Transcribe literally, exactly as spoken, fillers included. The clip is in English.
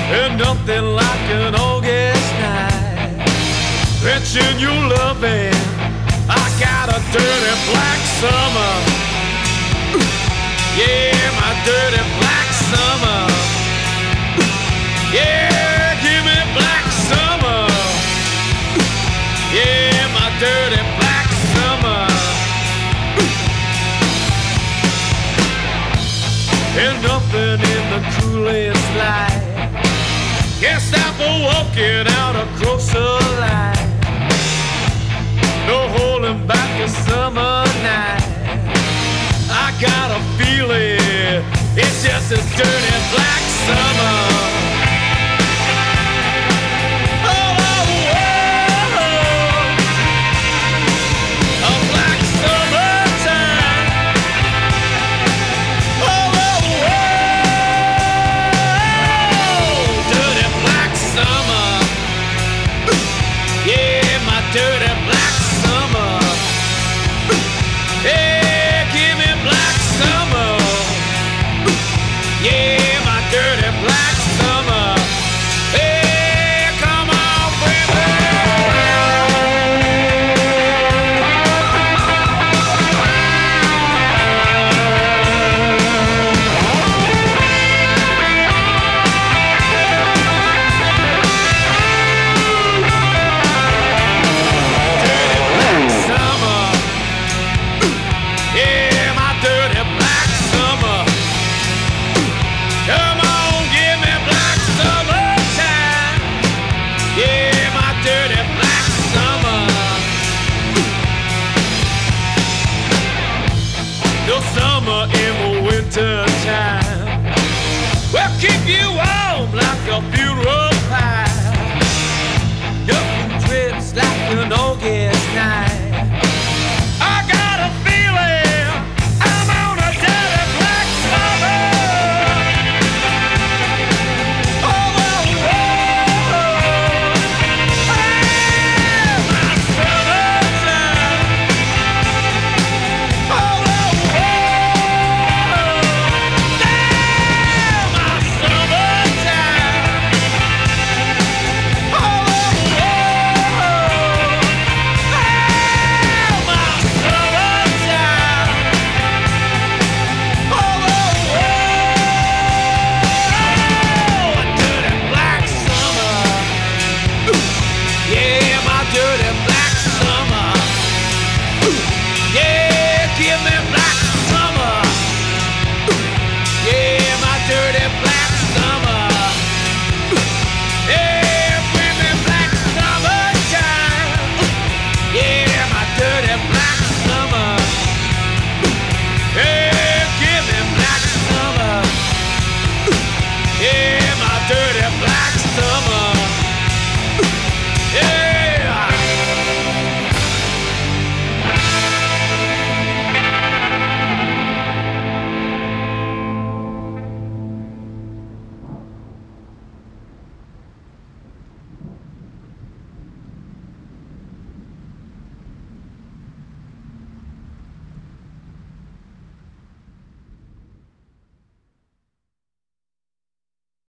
And nothing like an August night. Fetching your loving, I got a dirty black summer. Yeah, my dirty black summer. Yeah, give me black summer. Yeah, my dirty black summer. And nothing in the coolest light can't stop for walking out across the line. No holding back a summer night. I got a feeling it's just as dirty black summer.